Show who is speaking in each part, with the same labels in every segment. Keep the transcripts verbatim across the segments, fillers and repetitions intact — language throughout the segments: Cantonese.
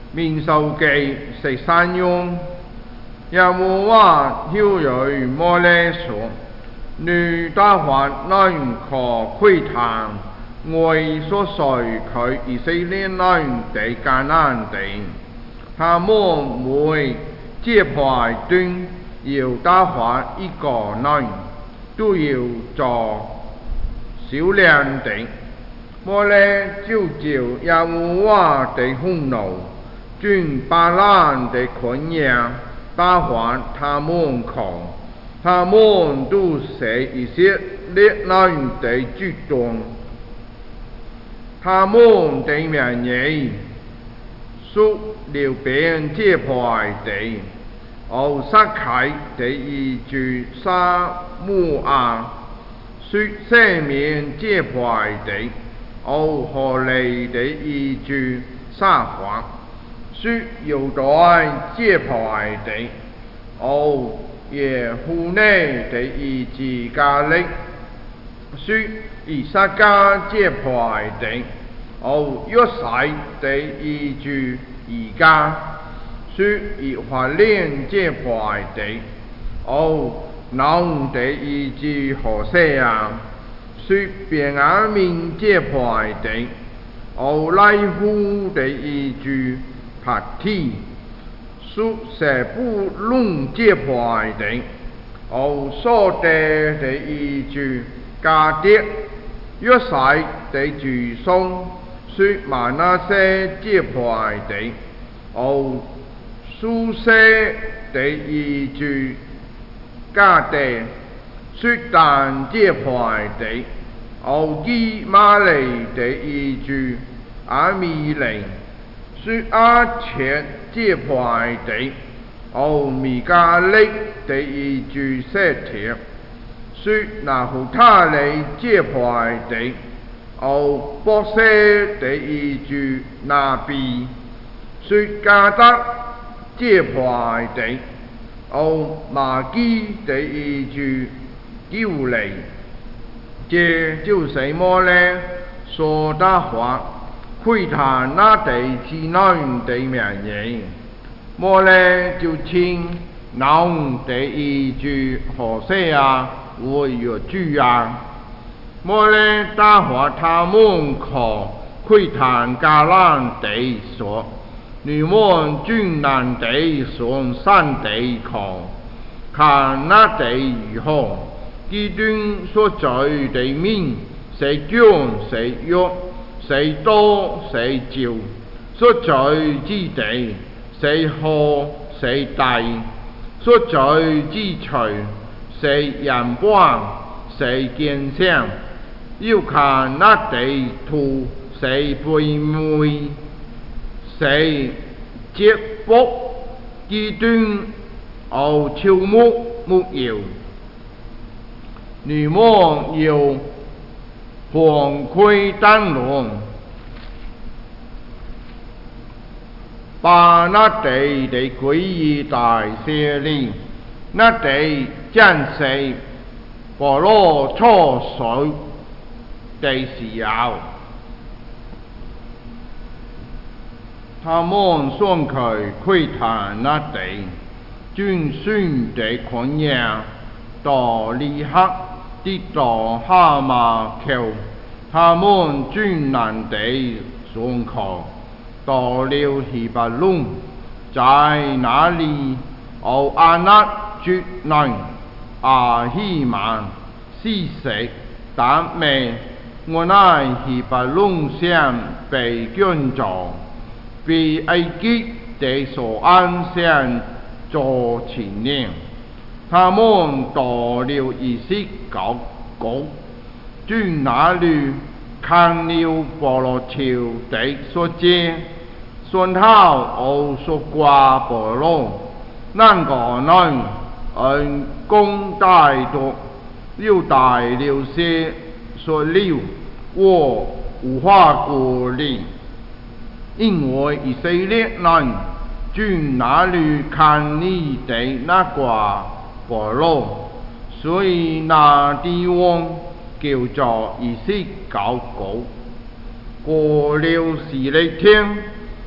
Speaker 1: 民數記十三章，耶和華曉諭摩利說：你打發人可窺探我所賜給以色列人的迦南地，他們每這塊地要打發一個人，都要做少量的。摩利就照耶和華的憤怒，轉巴蘭的群羊打發他們去，他們都是以色列人的祖宗，他們的名義屬流便這塊地，俄撒該的兒子撒母亞屬西面這塊地，俄何利的兒子撒法屬猶大這塊地，俄耶戶尼的兒子迦勒屬以薩迦這塊地，俄約瑟的兒子以迦屬以法蓮這塊地，俄nun的兒子何西亞屬便雅憫這塊地，俄拉戶的兒子帕提屬西布倫這塊地，俄蘇德的兒子迦得約瑟的子孫屬瑪拿西這塊地，俄蘇西的兒子迦得屬但這塊地，俄基瑪利的兒子亞米利屬阿切這塊地，俄米迦勒的兒子舍鐵屬拿弗他利這塊地，俄波瑟的兒子拿比屬迦得這塊地，俄瑪基的兒子基利，這就是摩利所打發窺探那地之人的名義。摩利就稱nun的兒子何西亞為約書亞。摩利打發他們去窺探迦南地，說：你們進那地上山地去，看那地如何，其中所在的民是強是弱，是多是少，所在之地是高是低，所在之處是陽光是堅強，要看那地土是肥美是結卜，其中有草木沒有，你們要橫跨燈籠，把那地的歸於大赦利，那地真是保羅初熟的時候，他們上去窺探那地，轉選的群羊到利克的到哈馬丘，他們轉南地上去，到了希伯崙，在那裡有亞納族人亞希曼、西色、達味，我在希伯崙上被建造，被埃及的所安上做前年，他們到了以色各國，轉那裡看了保羅朝的所見，信後我說過保羅，那個人因攻大毒，又大了些，說了我無法過嚟，因為以色列人轉那裡看你的那個保羅，所以那地方叫做以色各國。過了十六天，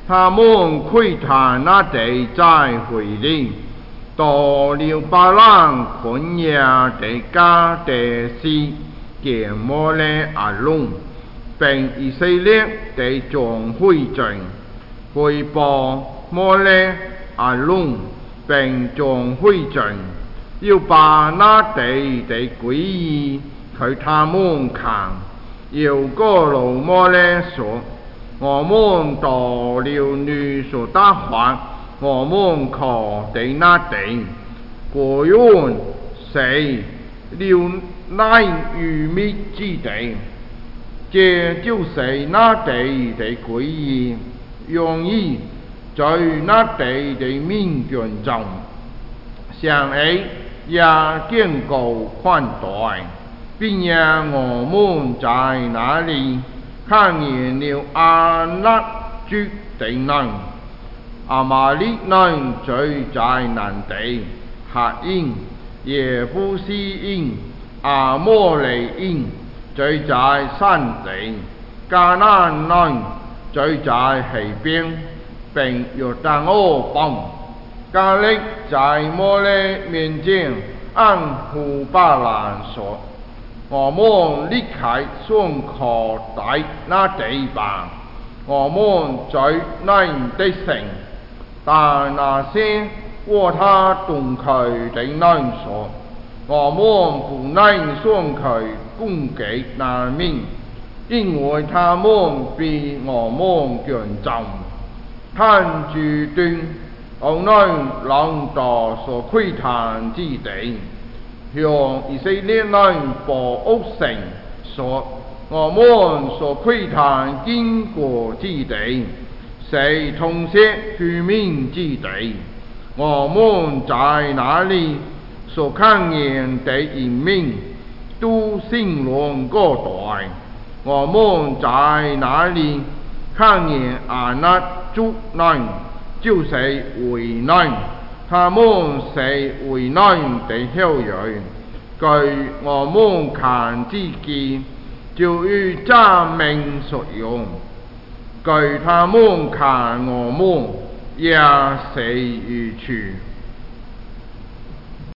Speaker 1: 他们窥探那地再回嚟，到了巴蘭昆亞地加地斯嘅摩利亞龍，並以色列地將會盡，回報摩利亞龍並將會盡，要把那地地歸依佢他們看，要過路摩利說。我們到了你所打發我們靠的那地，果然是了乃愚昧之地，這就是那地的歸依，容易在那地的民群中，相愛也堅固寬大，並讓我們在那裏看見了亞納族的人、亞瑪力人聚在南地，赫人、耶布斯人、亞摩利人聚在山地，迦南人聚在西邊，並約旦河旁。迦勒在摩利面前按呼巴蘭說：我們離開son靠在那地吧，我們在那的城。但那些和他同去的人說：我們不能上去攻擊那民，因為他們比我們強壯。他主對我們兩道所窺探之地，向以色列人報惡聲說：我們所窺探經過之地，是通殺居民之地。我們在那裏所看見的人民，都聲浪高大。我們在那裏看見亞納族人，就是為難，他們是為難的後裔。據我們看自己，就與詐命所用；據他們看我們，也是如此。